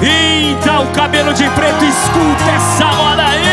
Então, cabelo de preto, escuta essa moda aí.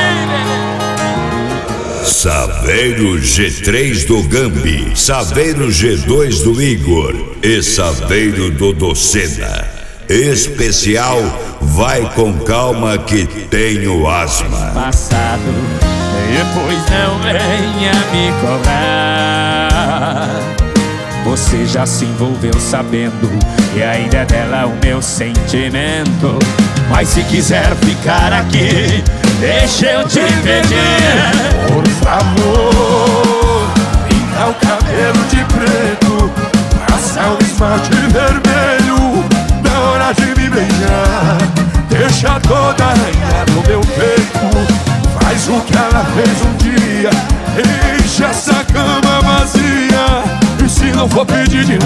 Saveiro G3 do Gambi, Saveiro G2 do Igor e Saveiro do Docena. Especial Vai com Calma que tenho asma. Passado, depois não venha me cobrar. Você já se envolveu sabendo e ainda é dela o meu sentimento. Mas se quiser ficar aqui, deixa eu te pedir, por favor, pinta o cabelo de preto, passa o esmalte vermelho. Na hora de me beijar, deixa toda arranhada no meu peito. Faz o que ela fez um dia, enche essa cama vazia. E se não for pedir demais,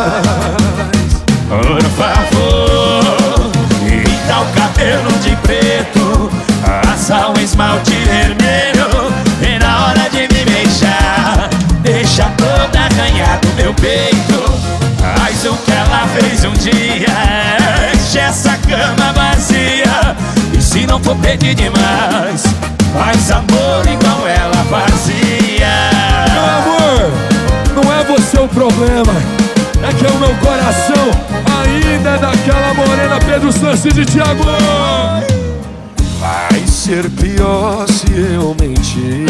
por favor, pinta o cabelo de preto, passa um esmalte vermelho. E na hora de me beijar, deixa toda arranhada no meu peito. Faz o que ela fez um dia, enche essa cama vazia. E se não for pedir demais, faz amor igual ela fazia. meu amor, não é você o problema, é que o meu coração ainda é daquela morena Pedro Sanches de Thiago. Vai ser pior se eu mentir.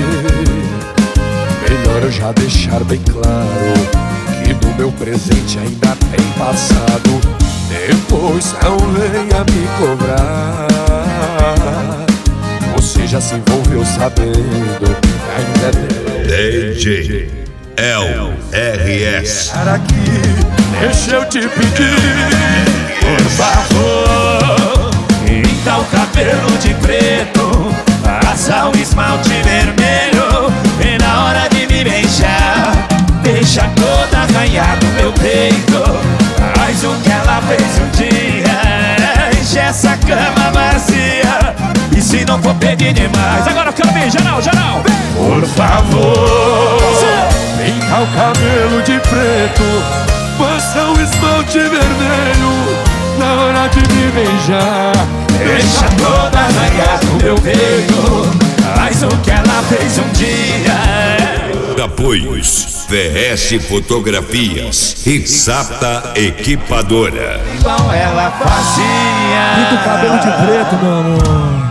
Melhor eu já deixar bem claro que no meu presente ainda tem passado. Depois não venha me cobrar. Você já se envolveu sabendo que ainda tem DJ LRS. aqui, deixa eu te pedir, por favor, pinta o cabelo de preto, passa um esmalte vermelho. E na hora de me beijar, deixa toda arranhada no meu peito. Faz o que ela fez um dia, enche essa cama vazia. E se não for pedir demais, agora eu quero ver, geral, geral. por favor, pinta o cabelo de preto, passa o esmalte vermelho. Na hora de me beijar, deixa toda arranhada no meu peito. Faz o que ela fez um dia. Apoios VS Fotografias e Sata Equipadora. Igual ela fazia. pinta o cabelo de preto, meu amor.